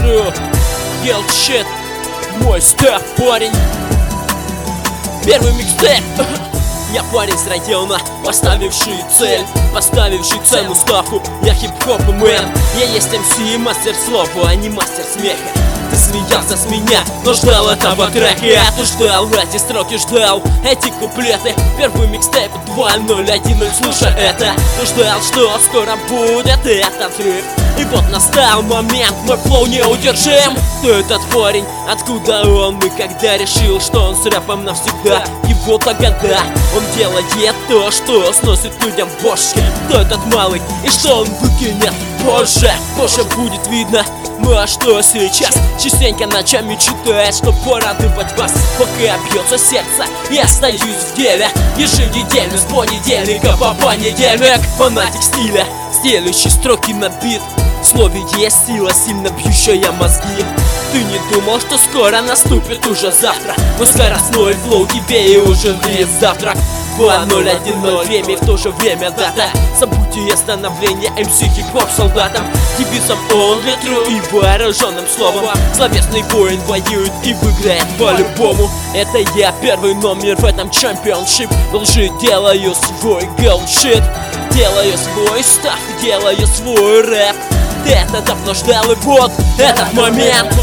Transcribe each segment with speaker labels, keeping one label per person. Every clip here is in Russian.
Speaker 1: региструю. Guild Shit, мой степ, парень. Первый микстейп. Я парень с района, поставивший цельную ставку. Я хип-хоп мэн. Я есть MC, мастер слова, а не мастер смеха. Ты смеялся с меня, но ждал этого трека. Ты ждал эти строки, ждал эти куплеты. Первый микстейп 2010, слушай это. Ты ждал, что скоро будет этот риф. И вот настал момент, мой флоу неудержим. Кто этот парень, откуда он и когда решил, что он с рэпом навсегда? Его-то года, он делает то, что сносит людям бошки. Кто этот малый и что он выкинет позже? Позже будет видно. Ну а что сейчас? Частенько ночами читает, что порадовать вас. Пока бьется сердце, я остаюсь в деле. Еженедельно с понедельника по понедельник. Фанатик стиля, стелющий строки на бит. В слове есть сила, сильно бьющая мозги. Ты не думал, что скоро наступит уже завтра, но скоростной флоу тебе и уже вред завтрак. 2010 время и в то же время дата события становления МС хип-хоп солдатом. Девизом он для true и вооруженным словом. Словесный воин воюет и выиграет по-любому. Это я, первый номер в этом чемпионшип. В лжи делаю свой Guild Shit, делаю свой став, делаю свой рэп. Ты это давно ждал, и вот этот момент.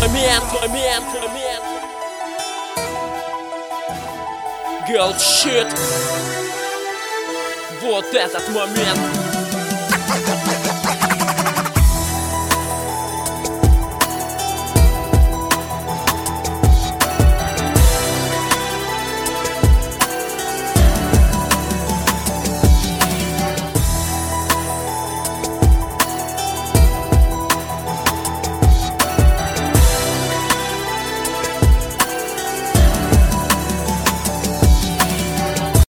Speaker 1: Guild Shit. Вот этот момент.